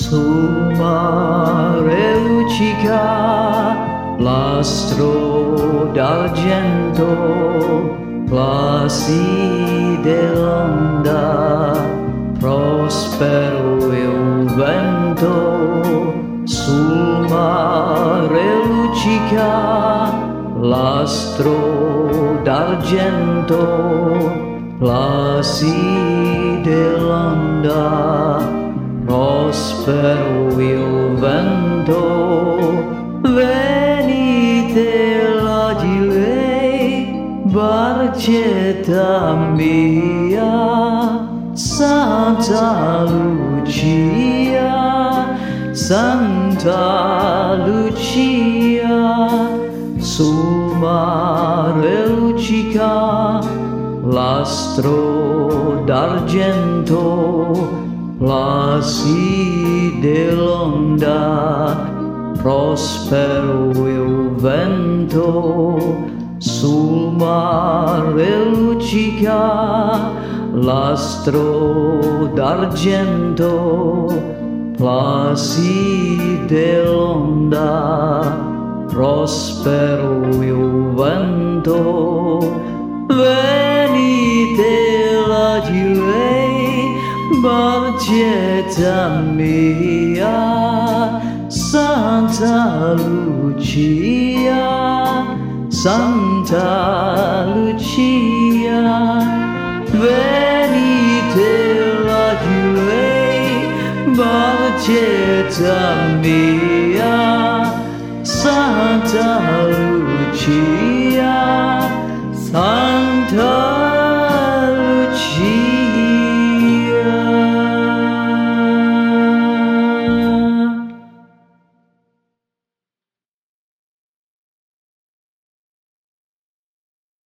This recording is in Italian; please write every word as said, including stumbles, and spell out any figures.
sul mare luccica l'astro d'argento, placide l'onda, prospero il vento. Sul mare luccica l'astro d'argento, placide l'onda, prospero il vento. Venite là di lei, barchetta mia, Santa Lucia, Santa Lucia. Sul mare luccica l'astro d'argento, placide l'onda, prospero il vento. Sul mare luccica l'astro d'argento, placide l'onda, prospero il vento. Venite là di lei, barchetta mia, Santa Lucia, Santa Lucia. Venite là di lei, barchetta mia,